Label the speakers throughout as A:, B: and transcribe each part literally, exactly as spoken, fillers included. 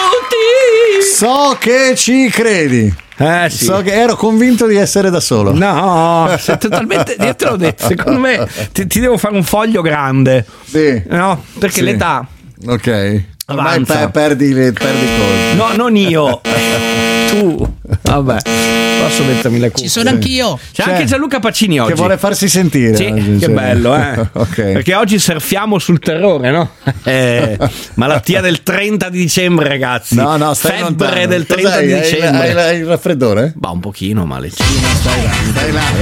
A: So che ci credi.
B: Eh sì.
A: So che ero convinto di essere da solo.
B: No, sei totalmente. Io te l'ho detto. Secondo me ti, ti devo fare un foglio grande.
A: Sì.
B: No, perché
A: Sì.
B: l'età.
A: Ok. Ormai
B: Avanza.
A: pe- perdi le perdi cose.
B: No, non io. Tu. Vabbè. Posso mettermi le cuffie.
C: Ci sono anch'io.
B: C'è
A: C'è.
B: anche Gianluca Pacini oggi.
A: Che vuole farsi sentire.
B: Sì,
A: oggi,
B: che
A: sì.
B: bello, eh?
A: Ok.
B: Perché oggi surfiamo sul terrore, no? Eh, malattia del trenta di dicembre, ragazzi.
A: No, no, stai
B: Febbre
A: lontano.
B: del trenta
A: Cos'hai?
B: di
A: Hai-
B: dicembre.
A: Hai, hai il raffreddore?
B: Bah, un pochino, ma le
A: Stai là, stai là.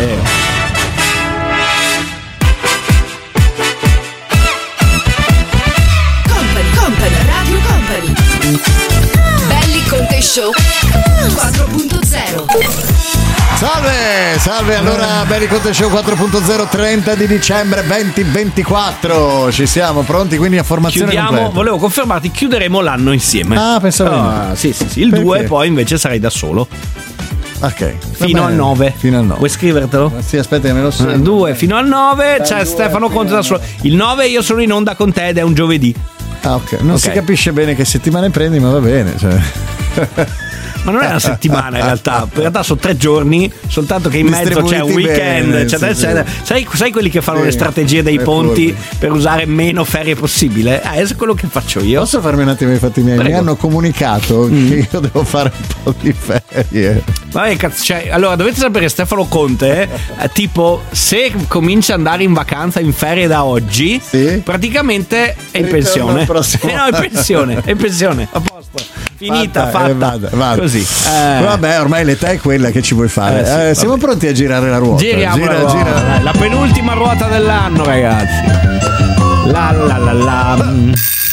D: Company, Company, Radio Company. Belli con te show quattro punto zero.
A: Salve, salve, allora Belli Conte Show quattro punto zero, trenta di dicembre duemilaventiquattro. Ci siamo pronti quindi a formazione
B: Chiudiamo,
A: completa.
B: volevo confermarti, chiuderemo l'anno insieme.
A: Ah, pensavo di no.
B: Ah, sì, sì, sì. Il
A: Perché?
B: due poi invece sarai da solo.
A: Ok.
B: Fino
A: Va
B: al
A: bene.
B: nove.
A: Fino al nove.
B: Vuoi scrivertelo?
A: Sì, aspetta che me lo so.
B: Il due fino al nove c'è
A: due
B: Stefano
A: fino
B: Conte da
A: al-
B: solo. Il nove io sono in onda con te ed è un giovedì.
A: Ah, ok. Non
B: Ok.
A: si capisce bene che settimane prendi, ma va bene. Cioè.
B: Ma non è una settimana in realtà, in realtà sono tre giorni, soltanto che in mezzo c'è un
A: Distribuiti
B: weekend,
A: bene,
B: eccetera,
A: sì,
B: eccetera. Sai, sai quelli che fanno
A: Sì,
B: le strategie dei
A: è
B: ponti
A: furbi.
B: per usare meno ferie possibile? Eh, è quello che faccio io.
A: Posso farmi un attimo i fatti miei?
B: Prego.
A: Mi hanno comunicato
B: Mm.
A: che io devo fare un po' di ferie.
B: Vabbè, cazzo, cioè, allora dovete sapere che Stefano Conte, eh, tipo, se comincia ad andare in vacanza in ferie da oggi,
A: Sì.
B: praticamente è in
A: Ritorno
B: pensione.
A: al prossimo
B: Eh, no, è in pensione, è in pensione, a posto. Finita,
A: Fatta,
B: fatta.
A: eh, vada, vada.
B: Così. Eh.
A: Vabbè, ormai l'età è quella che ci vuoi fare.
B: Eh, sì,
A: Eh,
B: vabbè.
A: siamo pronti a girare la ruota.
B: Giriamo
A: gira,
B: la, ruota.
A: gira.
B: Dai, la penultima ruota dell'anno, ragazzi. La la la la. Mm.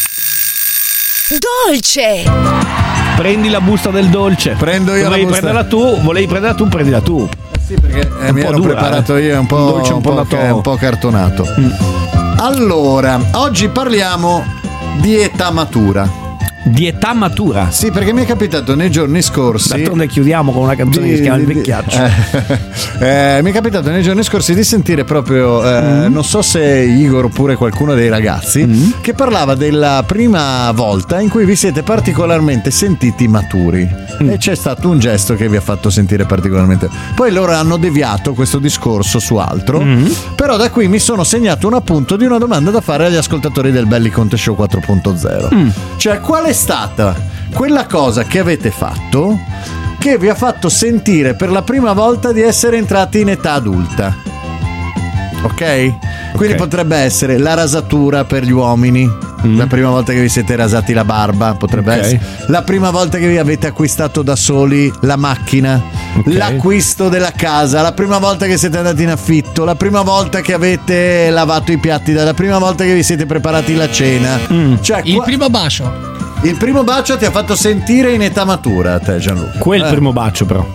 D: Dolce.
B: Prendi la busta del dolce.
A: Prendo io la
B: Volevi
A: busta.
B: prenderla tu, volevi prenderla tu, prendila tu.
A: Sì, perché eh, mi
B: po'
A: ero
B: dura,
A: preparato
B: eh.
A: io, è un po',
B: Un dolce un
A: un
B: po'
A: po',
B: nato-
A: che- un po' cartonato. Allora, oggi parliamo di età matura.
B: Di età matura.
A: Sì, perché mi è capitato nei giorni scorsi.
B: D'altronde chiudiamo con una canzone che si chiama Il
A: di- di-
B: vecchiaccio.
A: eh, eh, mi è capitato nei giorni scorsi di sentire proprio, eh,
B: Mm.
A: non so se Igor oppure qualcuno dei ragazzi,
B: Mm.
A: che parlava della prima volta in cui vi siete particolarmente sentiti maturi.
B: Mm.
A: E c'è stato un gesto che vi ha fatto sentire particolarmente. Poi loro hanno deviato questo discorso su altro.
B: Mm.
A: Però da qui mi sono segnato un appunto di una domanda da fare agli ascoltatori del Belli Conte Show quattro punto zero.
B: Mm.
A: Cioè, qual è stata quella cosa che avete fatto che vi ha fatto sentire per la prima volta di essere entrati in età adulta? Ok? Quindi
B: Ok.
A: potrebbe essere la rasatura per gli uomini.
B: Mm.
A: La prima volta che vi siete rasati la barba, potrebbe
B: Ok.
A: essere la prima volta che vi avete acquistato da soli la macchina,
B: Ok.
A: l'acquisto della casa, la prima volta che siete andati in affitto, la prima volta che avete lavato i piatti, la prima volta che vi siete preparati la cena.
B: Mm.
A: Cioè,
C: Il
A: qua-
C: primo bacio.
A: il primo bacio ti ha fatto sentire in età matura a te, Gianluca.
B: Quel
A: Eh.
B: primo bacio, però.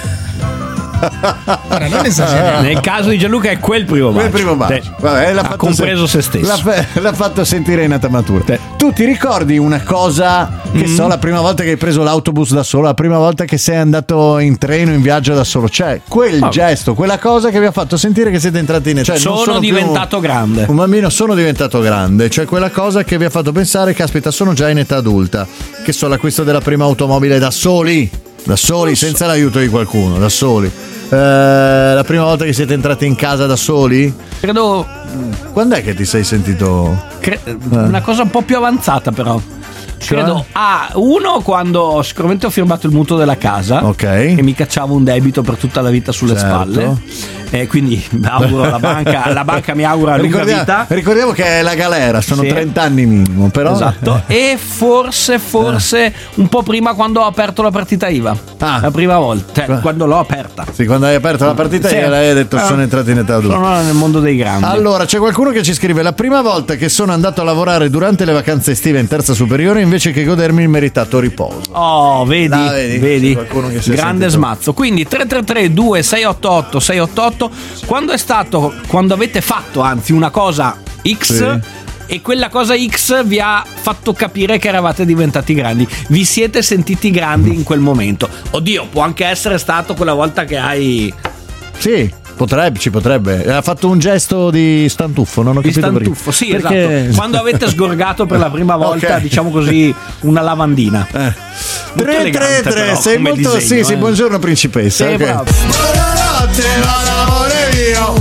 C: Ora, non esagerare.
B: Nel caso di Gianluca è quel primo bacio.
A: Quel primo bacio.
B: Sì.
A: Vabbè, l'ha
B: ha
A: fatto
B: compreso
A: sen-
B: se stesso.
A: L'ha, fe- l'ha fatto sentire in età matura.
B: Sì.
A: Tu ti ricordi una cosa, che
B: Mm.
A: so, la prima volta che hai preso l'autobus da solo, la prima volta che sei andato in treno, in viaggio da solo? Cioè, quel
B: Ah.
A: gesto, quella cosa che vi ha fatto sentire che siete entrati in età. Cioè, non
B: sono
A: più
B: diventato grande.
A: un bambino, sono diventato grande. Cioè, quella cosa che vi ha fatto pensare, caspita, sono già in età adulta. Che so, l'acquisto della prima automobile da soli. Da soli, senza l'aiuto di qualcuno, da soli. Eh, la prima volta che siete entrati in casa da soli?
B: Credo.
A: Quando è che ti sei sentito?
B: cre- una cosa un po' più avanzata, però.
A: Cioè?
B: Credo a uno quando sicuramente ho firmato il mutuo della casa,
A: Ok.
B: e mi cacciavo un debito per tutta la vita sulle
A: Certo.
B: spalle, e quindi auguro alla banca, la banca mi augura lunga
A: Ricordiamo,
B: vita.
A: ricordiamo che è la galera, sono
B: Sì.
A: trenta anni minimo, però.
B: Esatto. E forse, forse un po' prima quando ho aperto la partita I V A.
A: Ah.
B: La prima volta, cioè,
A: Ah.
B: quando l'ho aperta.
A: Sì, quando hai aperto la partita
B: Sì.
A: hai detto
B: Ah.
A: sono entrato in età adulta.
B: Sono nel mondo dei grandi.
A: Allora, c'è qualcuno che ci scrive: la prima volta che sono andato a lavorare durante le vacanze estive in terza superiore invece che godermi il meritato riposo.
B: Oh, vedi,
A: Là, vedi?
B: vedi,
A: C'è qualcuno che si è
B: grande
A: sentito.
B: smazzo. Quindi tre tre tre due sei otto otto sei otto otto. Quando è stato, quando avete fatto anzi una cosa X,
A: Sì.
B: e quella cosa X vi ha fatto capire che eravate diventati grandi, vi siete sentiti grandi in quel momento. Oddio, può anche essere stato quella volta che hai
A: Sì, Potrebbe, ci potrebbe. Ha fatto un gesto di stantuffo, non ho
B: Di
A: capito
B: stantuffo, sì,
A: perché.
B: esatto. Quando avete sgorgato per la prima volta,
A: Ok.
B: diciamo così, una lavandina.
A: Eh.
B: Molto
A: tre tre
B: elegante,
A: tre,
B: però,
A: sei
B: come
A: molto
B: disegno,
A: sì, sì,
B: eh.
A: buongiorno principessa.
B: Sì,
A: ok.
B: bravo.
A: Buonanotte, l'amore mio.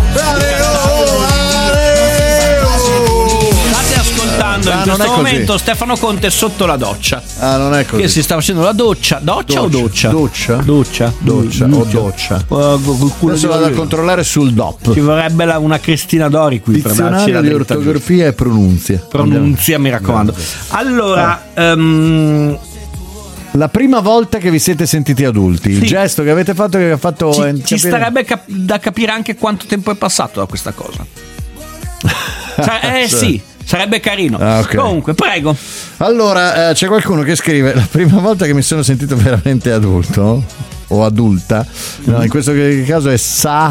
B: State ascoltando
A: Ah,
B: in
A: non
B: questo
A: è così.
B: momento Stefano Conte sotto la doccia.
A: Ah, non è così.
B: Che si sta facendo la doccia. Doccia, o doccia?
A: Doccia?
B: Doccia.
A: Doccia o doccia.
B: Uh, col culo
A: Adesso
B: di
A: vado a
B: oliva.
A: controllare sul D O P.
B: Ci vorrebbe la- una Cristina Dori qui per darci
A: Dizionario
B: la
A: di
B: detta giusta.
A: ortografia e pronunzia.
B: Pronunzia, mi raccomando. Allora, ehm,
A: La prima volta che vi siete sentiti adulti, il
B: Sì.
A: gesto che avete fatto che vi ha fatto
B: ci,
A: eh,
B: ci
A: capire-
B: starebbe cap- da capire anche quanto tempo è passato da questa cosa. Cioè, eh sì, sarebbe carino.
A: Ah, ok.
B: Comunque, prego.
A: Allora, eh, c'è qualcuno che scrive: la prima volta che mi sono sentito veramente adulto o adulta, no, in questo caso è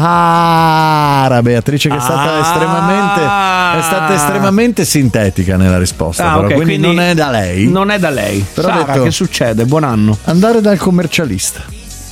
A: Sahara Beatrice, che è stata
B: Ah.
A: estremamente è stata estremamente sintetica nella risposta,
B: Ah,
A: però,
B: ok,
A: quindi, non è da lei.
B: Non è da lei.
A: Però
B: Sara,
A: ho detto-
B: che succede? Buon anno.
A: Andare dal commercialista.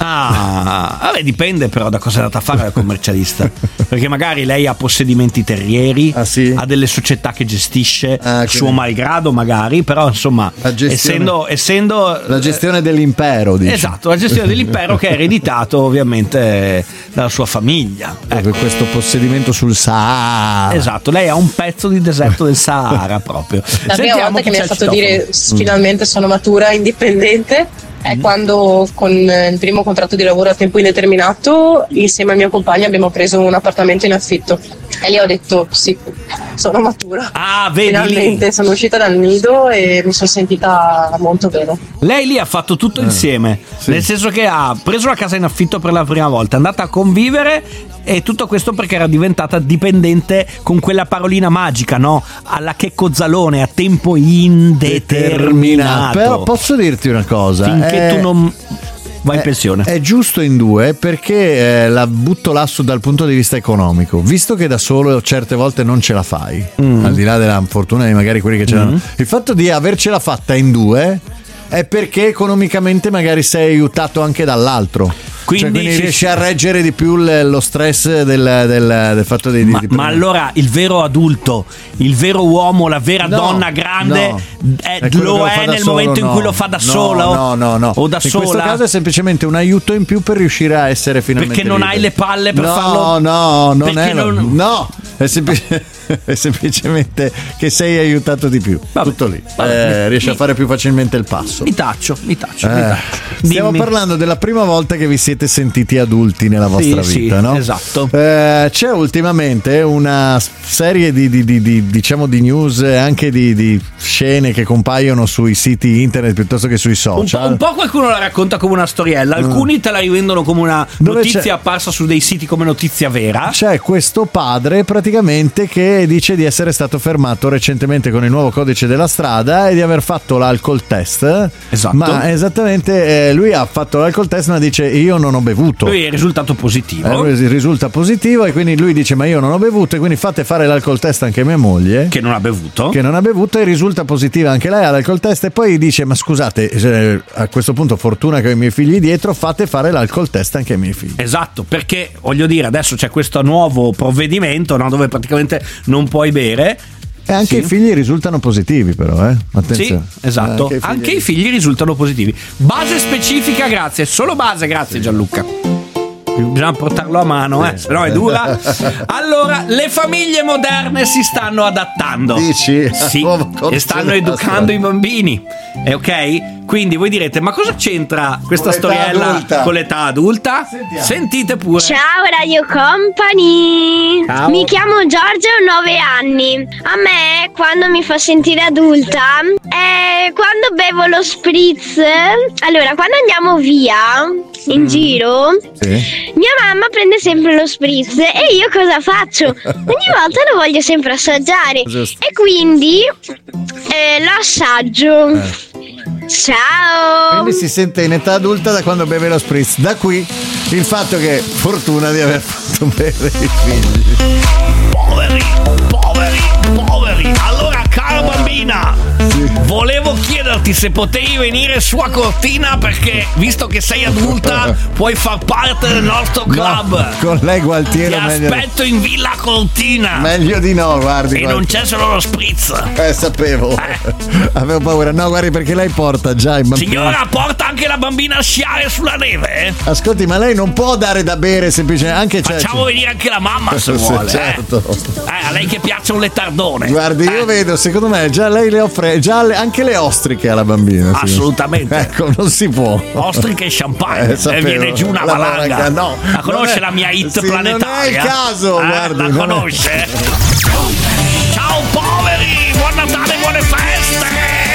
B: Ah, vabbè, dipende però da cosa è andata a fare la commercialista. Perché magari lei ha possedimenti terrieri,
A: Ah, sì?
B: ha delle società che gestisce,
A: Ah, quindi-
B: suo malgrado magari, però insomma,
A: La gestione-
B: essendo, essendo
A: La gestione dell'impero, dice.
B: esatto, la gestione dell'impero che è ereditato ovviamente dalla sua famiglia.
A: Proprio
B: Ecco.
A: questo possedimento sul Sahara.
B: Esatto, lei ha un pezzo di deserto del Sahara proprio.
E: La prima
B: Sentiamo
E: volta
B: chi
E: che mi
B: c'è
E: ha
B: al
E: fatto
B: citofono.
E: dire "S- finalmente sono matura, indipendente, è quando con eh, il primo contratto di lavoro a tempo indeterminato insieme al mio compagno abbiamo preso un appartamento in affitto e lì ho detto sì, sono matura.
B: Ah, vedi
E: Finalmente
B: lì.
E: sono uscita dal nido e mi sono sentita molto bene.
B: Lei lì ha fatto tutto insieme,
A: Eh, sì.
B: nel senso che ha preso la casa in affitto per la prima volta, è andata a convivere e tutto questo perché era diventata dipendente con quella parolina magica, no? Alla Checco Zalone, a tempo indeterminato.
A: Però posso dirti una cosa,
B: Finché
A: è-
B: tu non vai in
A: è-
B: pensione.
A: È giusto in due, perché eh, la butto là su dal punto di vista economico. Visto che da solo certe volte non ce la fai,
B: Mm.
A: al di là della fortuna di magari quelli che ce l'hanno, il fatto di avercela fatta in due è perché economicamente magari sei aiutato anche dall'altro.
B: Quindi
A: Cioè, quindi
B: sì,
A: riesci
B: sì.
A: a reggere di più l- lo stress del, del- del fatto di, di-
B: Ma,
A: di
B: ma allora il vero adulto, il vero uomo, la vera
A: No,
B: donna grande
A: no.
B: è-
A: È quello
B: lo
A: che fa
B: è
A: da
B: nel
A: solo,
B: momento in
A: no.
B: cui lo fa da
A: No,
B: solo
A: no no no
B: o da
A: in
B: sola.
A: questo caso è semplicemente un aiuto in più per riuscire a essere finalmente
B: Perché non
A: liberi.
B: hai le palle per
A: no,
B: farlo?
A: no non
B: Perché
A: è
B: non-
A: no è, sempli- è semplicemente che sei aiutato di più.
B: Vabbè,
A: tutto lì.
B: vabbè.
A: Eh, riesci a
B: Mi-
A: fare più facilmente il passo.
B: Mi taccio, mi taccio, mi
A: Eh,
B: taccio.
A: stiamo
B: Dimmi.
A: parlando della prima volta che vi siete sentiti adulti nella vostra
B: Sì,
A: vita,
B: sì,
A: no?
B: esatto.
A: Eh, c'è ultimamente una serie di, di- di- di- diciamo di news e anche di, di scene che compaiono sui siti internet piuttosto che sui
B: Un po',
A: social.
B: un po' qualcuno la racconta come una storiella, alcuni te la rivendono come una
A: Dove
B: notizia
A: c'è-
B: apparsa su dei siti come notizia vera.
A: C'è questo padre praticamente che dice di essere stato fermato recentemente con il nuovo codice della strada e di aver fatto l'alcol test.
B: Esatto.
A: Ma esattamente eh, lui ha fatto l'alcol test ma dice io non ho bevuto.
B: Lui è risultato positivo.
A: Eh, lui risulta positivo e quindi lui dice ma io non ho bevuto e quindi fate fare l'alcol test anche a mia moglie
B: Che non ha bevuto.
A: che non ha bevuto e risulta positiva anche lei all'alcol test e poi dice ma scusate eh, a questo punto fortuna che ho i miei figli dietro, fate fare l'alcol test anche ai miei figli.
B: Esatto, perché voglio dire, adesso c'è questo nuovo provvedimento, no, dove praticamente non puoi bere.
A: E anche
B: Sì.
A: i figli risultano positivi però eh attenzione.
B: Sì, esatto.
A: Eh,
B: Anche,
A: figli-
B: i figli risultano positivi. Base specifica, grazie. Solo base, grazie Gianluca. Bisogna portarlo a mano, eh, se no è dura. Allora, le famiglie moderne si stanno adattando.
A: Dici?
B: Sì,
A: Nuovo codice
B: e stanno
A: della
B: educando
A: strada.
B: i bambini. È ok? Quindi voi direte, ma cosa c'entra questa
A: Con l'età
B: storiella
A: adulta?
B: con l'età adulta?
A: Sentiamo.
B: Sentite pure.
F: Ciao Radio Company!
B: Ciao.
F: Mi chiamo Giorgia e ho nove anni. A me, quando mi fa sentire adulta, è quando bevo lo spritz. Allora, quando andiamo via, in giro,
A: Sì.
F: mia mamma prende sempre lo spritz e io cosa faccio? Ogni volta lo voglio sempre assaggiare.
A: Giusto.
F: E quindi eh, lo assaggio. Ciao!
A: Quindi si sente in età adulta da quando beve lo spritz. Da qui il fatto che fortuna di aver fatto bere i figli.
B: Poveri, poveri, poveri. Allora, cara bambina,
A: Sì.
B: Volevo chiederti se potevi venire su a Cortina, perché visto che sei adulta puoi far parte del nostro club.
A: No, con lei Gualtiero
B: Ti
A: meglio,
B: aspetto in Villa Cortina.
A: meglio di no, guardi.
B: E
A: guardi.
B: non c'è solo lo spritz.
A: Eh, sapevo.
B: Eh.
A: Avevo paura. No, guardi, perché lei porta già i bambini.
B: Signora, porta anche la bambina a sciare sulla neve?
A: Ascolti, ma lei non può dare da bere semplicemente. Anche cioè,
B: Facciamo venire anche la mamma se
A: Sì,
B: vuole.
A: certo.
B: Eh. Eh, a lei che piace un lettardone.
A: Guardi, io
B: Eh.
A: vedo, secondo me già lei le offre già le- anche le ostriche alla bambina. sì.
B: Assolutamente.
A: Ecco, non si può.
B: Ostriche e champagne.
A: Eh, sapevo.
B: e viene giù una
A: La
B: valanga.
A: valanga, no.
B: La conosce
A: Non è-
B: la mia hit
A: sì,
B: planetaria?
A: non è il caso,
B: Eh,
A: guardi,
B: La
A: non è-
B: conosce? Ciao poveri, buon Natale, buone feste.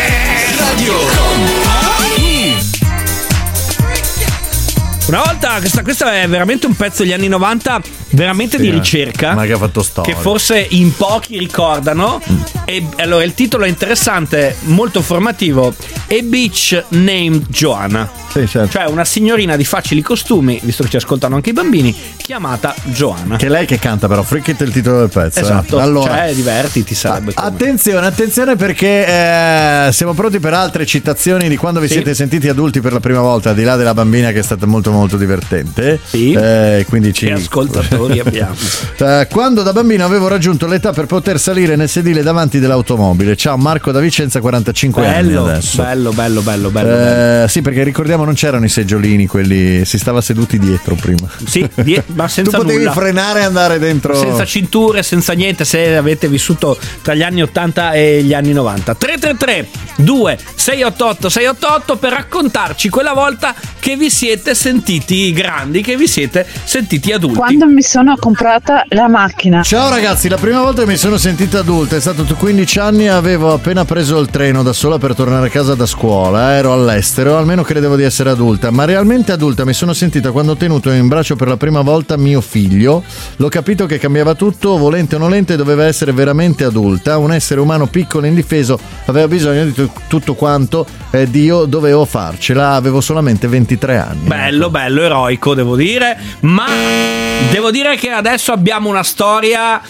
B: Una volta, questa, questa è veramente un pezzo degli anni novanta, veramente
A: Sì,
B: di
A: eh.
B: ricerca.
A: Ma che ha fatto storia.
B: Che forse in pochi ricordano. E allora il titolo è interessante, molto formativo. A Bitch Named Joanna.
A: Sì, certo.
B: Cioè una signorina di facili costumi, visto che ci ascoltano anche i bambini, chiamata Joanna.
A: Che è lei che canta, però Freak è il titolo del pezzo.
B: Esatto.
A: eh. Allora,
B: Cioè divertiti sarebbe. come.
A: attenzione, attenzione perché eh, siamo pronti per altre citazioni di quando vi
B: Sì.
A: siete sentiti adulti per la prima volta, al di là della bambina che è stata molto molto divertente.
B: Sì.
A: Eh, quindi ci...
B: Che ascoltatori abbiamo.
A: Eh, quando da bambino avevo raggiunto l'età per poter salire nel sedile davanti dell'automobile. Ciao Marco da Vicenza, quarantacinque
B: Bello,
A: anni adesso.
B: bello, bello, bello, bello, bello.
A: Eh, sì, perché ricordiamo non c'erano i seggiolini, quelli si stava seduti dietro prima.
B: Sì, die- ma
A: Tu
B: senza
A: potevi
B: nulla.
A: frenare e andare dentro.
B: Senza cinture, senza niente, se avete vissuto tra gli anni ottanta e gli anni novanta. tre tre tre due sei otto otto sei otto otto per raccontarci quella volta che vi siete sentiti grandi, che vi siete sentiti adulti.
G: Quando mi sono comprata la macchina.
A: Ciao ragazzi, la prima volta che mi sono sentita adulta è stato quindici anni, avevo appena preso il treno da sola per tornare a casa da scuola, ero all'estero, almeno credevo di essere adulta, ma realmente adulta mi sono sentita quando ho tenuto in braccio per la prima volta mio figlio, l'ho capito che cambiava tutto, volente o nolente doveva essere veramente adulta, un essere umano piccolo e indifeso, aveva bisogno di t- tutto quanto ed io dovevo farcela, avevo solamente ventitré anni.
B: Bello, bello, eroico, devo dire. Ma devo dire che adesso abbiamo una storia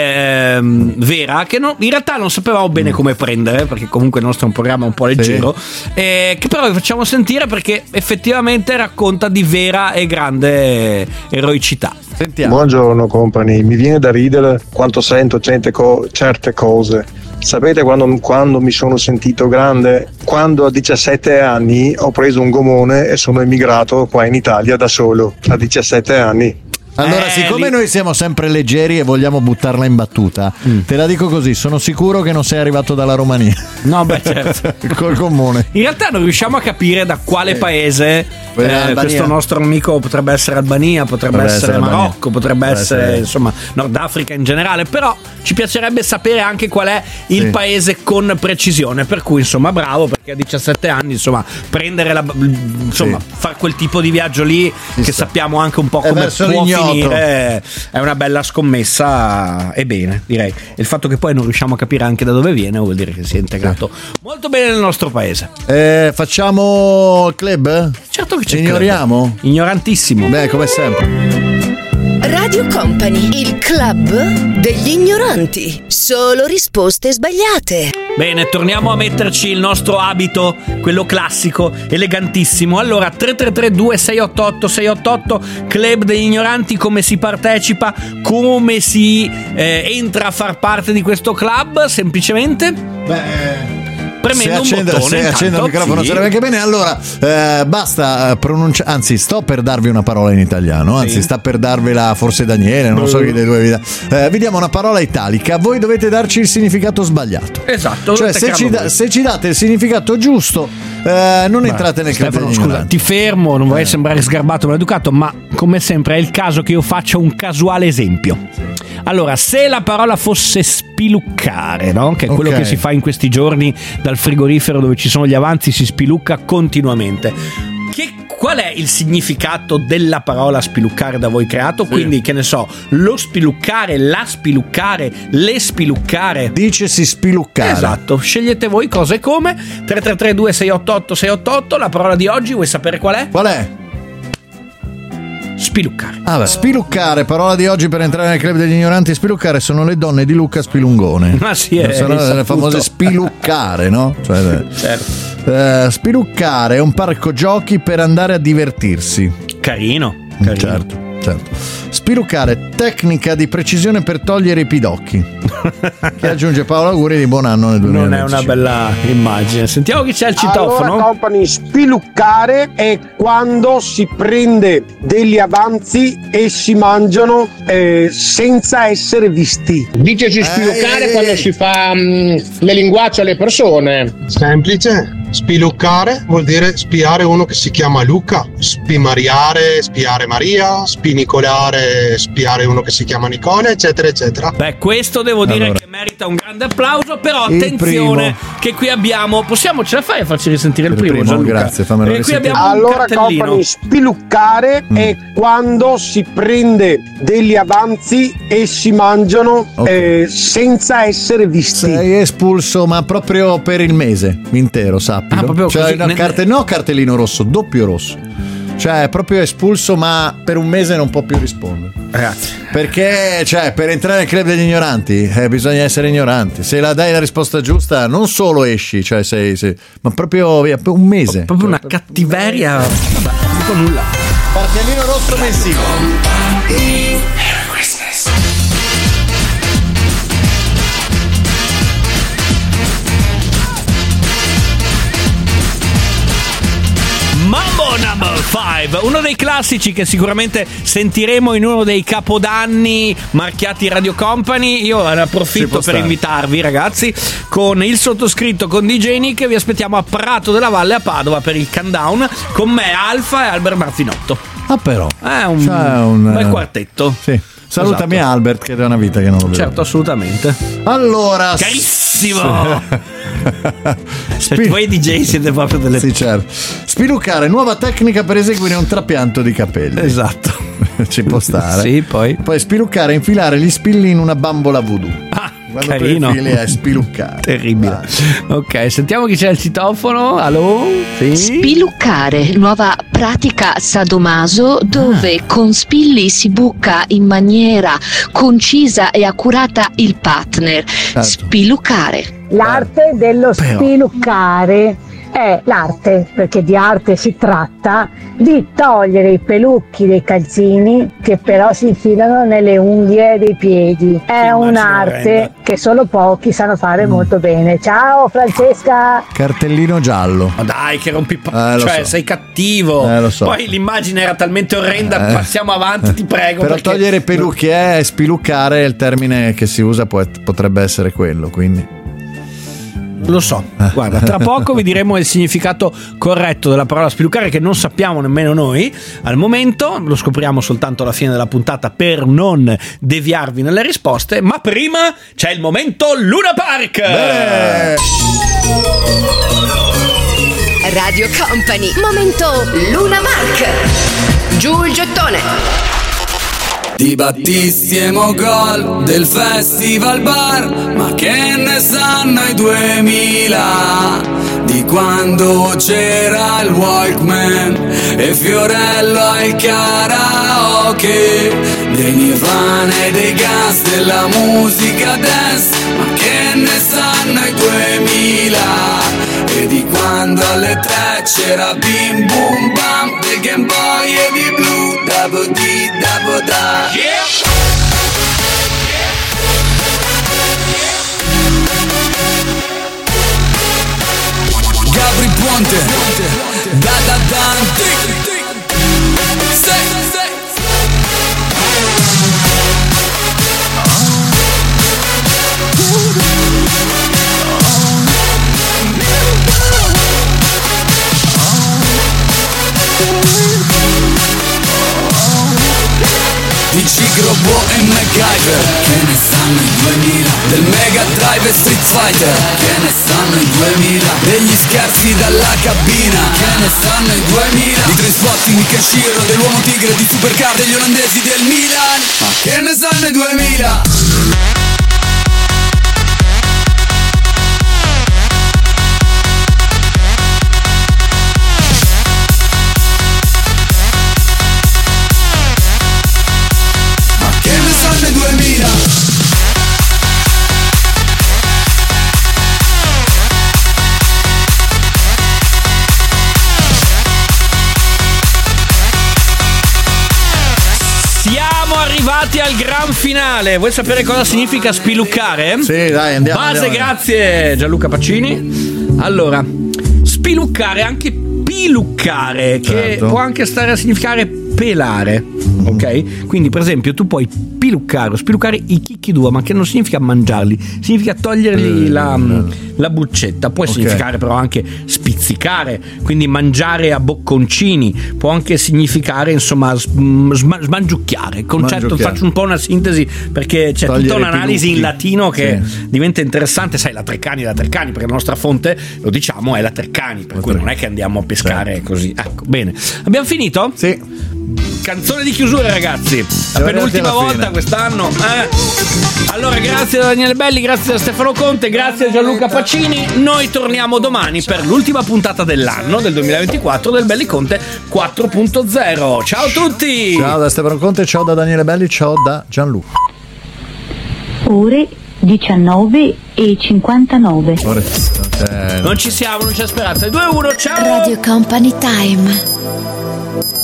B: ehm, vera che non- in realtà non sapevamo bene come prendere, perché comunque il nostro è un programma un po' leggero, eh, che però vi facciamo sentire perché effettivamente racconta di vera e grande eroicità.
A: Sentiamo.
H: Buongiorno company, mi viene da ridere quanto sento certe, co- certe cose. Sapete quando, quando mi sono sentito grande? Quando a diciassette anni ho preso un gomone e sono emigrato qua in Italia da solo, a diciassette anni.
A: Allora,
B: Eh,
A: siccome
B: lì-
A: noi siamo sempre leggeri e vogliamo buttarla in battuta, te la dico così, sono sicuro che non sei arrivato dalla Romania.
B: No, beh, certo.
A: Col comune.
B: In realtà non riusciamo a capire da quale paese
A: Quella è
B: eh,
A: Albania.
B: questo nostro amico potrebbe essere Albania, potrebbe,
A: Potrebbe
B: essere,
A: essere Albania.
B: Marocco, potrebbe
A: Potrebbe
B: essere,
A: essere-
B: insomma Nord Africa in generale, però ci piacerebbe sapere anche qual è il
A: Sì.
B: paese con precisione, per cui insomma bravo, perché a diciassette anni insomma prendere la insomma
A: Sì.
B: fare quel tipo di viaggio lì
A: Ci
B: che
A: sta.
B: sappiamo anche un po'
A: È
B: come
A: verso
B: può
A: l'ignoto.
B: finire, è una bella scommessa e bene, direi. E il fatto che poi non riusciamo a capire anche da dove viene vuol dire che si è integrato molto bene nel nostro paese.
A: Eh, facciamo il club?
B: Certo che c'è il
A: Ignoriamo?
B: club. Ignorantissimo.
A: Beh, come sempre.
D: Radio Company, il club degli ignoranti. Solo risposte sbagliate.
B: Bene, torniamo a metterci il nostro abito, quello classico, elegantissimo. Allora, tre tre tre due sei otto otto sei otto otto, Club degli Ignoranti, come si partecipa, come si eh, entra a far parte di questo club, semplicemente
A: Beh,
B: premendo
A: se
B: un
A: accende,
B: bottone.
A: se accende il
B: intanto,
A: microfono
B: sì.
A: sarebbe anche bene. Allora, eh, basta pronunciare, anzi, sto per darvi una parola in italiano, anzi,
B: Sì.
A: sta per darvela forse Daniele, non so chi dei due vi dà. Eh, vi diamo una parola italica, voi dovete darci il significato sbagliato.
B: Esatto.
A: Cioè,
B: dovete
A: se ci,
B: crearlo
A: da-
B: voi.
A: se ci date il significato giusto, eh, non entrate nel club
B: Stefano,
A: degli
B: scusa,
A: ignoranti.
B: ti fermo, non vorrei sembrare sgarbato o maleducato, ma come sempre è il caso che io faccia un casuale esempio. Allora, se la parola fosse spiluccare, no? Che è quello
A: Ok.
B: che si fa in questi giorni dal frigorifero dove ci sono gli avanzi, si spilucca continuamente. Che, qual è il significato della parola spiluccare da voi creato? Quindi, che ne so, lo spiluccare, la spiluccare, le spiluccare.
A: Dicesi spiluccare.
B: Esatto, scegliete voi cosa e come. tre tre tre due sei otto otto sei otto otto, la parola di oggi, vuoi sapere qual è?
A: Qual è?
B: spiluccare.
A: Ah, beh, spiluccare, parola di oggi per entrare nel club degli ignoranti. Spiluccare sono le donne di Luca Spilungone.
B: Ma sì, è
A: sono le
B: risaputo.
A: famose spiluccare, no? Cioè,
B: Certo.
A: eh, spiluccare è un parco giochi per andare a divertirsi.
B: Carino, carino.
A: Certo, certo. Spiluccare, tecnica di precisione per togliere i pidocchi. Che aggiunge Paolo Auguri di buon anno nel
B: Non è
A: duemilaventicinque.
B: una bella immagine. Sentiamo chi c'è al citofono.
I: Allora, company, spiluccare è quando si prende degli avanzi e si mangiano eh, senza essere visti.
J: Diteci spiluccare
A: Eh.
J: quando si fa mh, le linguacce alle persone.
K: Semplice. Spiluccare vuol dire spiare uno che si chiama Luca, spimariare, spiare Maria, spinicolare, spiare uno che si chiama Nicola, eccetera eccetera.
B: Beh, questo devo dire
A: Allora.
B: che merita un grande applauso, però
A: Il
B: attenzione
A: primo.
B: che qui abbiamo, possiamo, ce la fai a farci risentire il,
A: Il
B: primo,
A: primo,
B: Gianluca?
A: grazie, fammelo
B: E qui
A: risentire.
B: abbiamo un
I: Allora,
B: cartellino.
I: company, spiluccare
A: Mm.
I: è quando si prende degli avanzi e si mangiano
A: Ok.
I: eh, senza essere visti.
A: Sei espulso, ma proprio per il mese intero, sappilo.
B: Ah, proprio
A: cioè,
B: così,
A: no,
B: ne-
A: carte- no, cartellino rosso, doppio rosso. Cioè, è proprio espulso, ma per un mese non può più rispondere.
B: Ragazzi,
A: Perché, cioè, per entrare nel club degli ignoranti eh, bisogna essere ignoranti. Se la dai la risposta giusta, non solo esci, cioè sei, sei- ma proprio via, per un mese.
B: proprio una cattiveria. Vabbè, non dico nulla.
A: Cartellino rosso mensile.
B: Mambo number five, uno dei classici che sicuramente sentiremo in uno dei capodanni marchiati Radio Company. Io ne
A: Ci
B: approfitto
A: può
B: per
A: stare.
B: invitarvi, ragazzi, con il sottoscritto, con D J Nick, vi aspettiamo a Prato della Valle a Padova per il countdown con me, Alfa e Albert Martinotto.
A: Ah, però.
B: È un,
A: Cioè, un,
B: bel
A: eh,
B: quartetto.
A: Sì. Salutami
B: Esatto.
A: Albert, che è da una vita che non lo vedo.
B: Certo, assolutamente.
A: Allora,
B: Carissimo!
A: Spi-
B: Voi D J siete proprio delle...
A: Sì, certo. Spiluccare, nuova tecnica per eseguire un trapianto di capelli.
B: Esatto.
A: Ci può stare.
B: Sì, poi.
A: Poi spiluccare, infilare gli spilli in una bambola voodoo.
B: Ah,
A: Quando tu
B: carino.
A: infili è spiluccare.
B: Terribile. Ok, sentiamo chi c'è al citofono. Allo? Sì?
L: Spiluccare, nuova pratica sadomaso dove con spilli si buca in maniera concisa e accurata il partner. Spiluccare.
M: L'arte dello
A: Però.
M: spiluccare è l'arte, perché di arte si tratta, di togliere i pelucchi dei calzini che però si infilano nelle unghie dei piedi. È
B: Che
M: un'arte
B: immagine
M: che solo pochi sanno fare molto bene. Ciao Francesca!
A: Cartellino giallo.
B: Ma dai, che rompi
A: Eh, lo
B: cioè,
A: so.
B: sei cattivo.
A: Eh, lo so.
B: Poi l'immagine era talmente orrenda.
A: Eh.
B: Passiamo avanti, ti prego.
A: Però
B: perché...
A: togliere i pelucchi è spiluccare, il termine che si usa può- potrebbe essere quello, quindi.
B: Lo so, guarda, tra poco vi diremo il significato corretto della parola spiluccare, che non sappiamo nemmeno noi al momento, lo scopriamo soltanto alla fine della puntata per non deviarvi nelle risposte, ma prima c'è il momento Luna Park.
A: Bene.
D: Radio Company, momento Luna Park. Giù il gettone.
N: Di Battistiemo gol del festival bar, ma che ne sanno i duemila di quando c'era il Walkman e Fiorello al karaoke, dei Nirvana e dei Gas, della musica dance, ma che ne sanno i duemila e di quando alle tre c'era Bim Bum Bam del Game Boy e di Blue Double D Double Da. Gabri Ponte, da da Dante, se, se. Di Cigrobo e MacGyver, che ne sanno i duemila, del Mega Drive e Street Fighter, che ne sanno i duemila, degli scherzi dalla cabina, che ne sanno i duemila, di Trainspotting, di Kenshiro, dell'Uomo Tigre, di Supercar, degli olandesi del Milan, ma che ne sanno i duemila.
B: arrivati al gran finale. Vuoi sapere cosa significa spiluccare?
A: Sì, dai, andiamo.
B: Base,
A: andiamo.
B: grazie Gianluca Pacini. Allora, spiluccare, anche piluccare, che
A: Certo.
B: può anche stare a significare pelare. Ok? Quindi, per esempio, tu puoi piluccare o spiluccare i chicchi d'uva, ma che non significa mangiarli, significa togliergli
A: Mm.
B: la, la buccetta. Può
A: Ok.
B: significare però anche spizzicare, quindi mangiare a bocconcini. Può anche significare, insomma, sm- sma- smangiucchiare. Il concetto,
A: Mangiucchiare.
B: faccio un po' una sintesi perché c'è
A: Togliere
B: tutta
A: i
B: un'analisi in
A: pilucchi.
B: latino che
A: Sì.
B: diventa interessante. Sai, la Treccani, la Treccani, perché la nostra fonte, lo diciamo, è la Treccani, per cui non è che andiamo a pescare così. Ecco, bene. Abbiamo finito?
A: Sì.
B: Canzone di chiusura, ragazzi. La
A: Siamo
B: penultima
A: arrivati alla
B: volta
A: fine.
B: quest'anno. Eh. Allora, grazie a Daniele Belli, grazie a Stefano Conte, grazie a Gianluca Pacini. Noi torniamo domani per l'ultima puntata dell'anno, del duemilaventiquattro, del Belli Conte quattro punto zero. Ciao a tutti!
A: Ciao da Stefano Conte, ciao da Daniele Belli, ciao da Gianluca.
O: Ore diciannove e cinquantanove.
A: Ora, eh,
B: Non ci siamo, non c'è speranza. due uno, ciao!
D: Radio Company Time.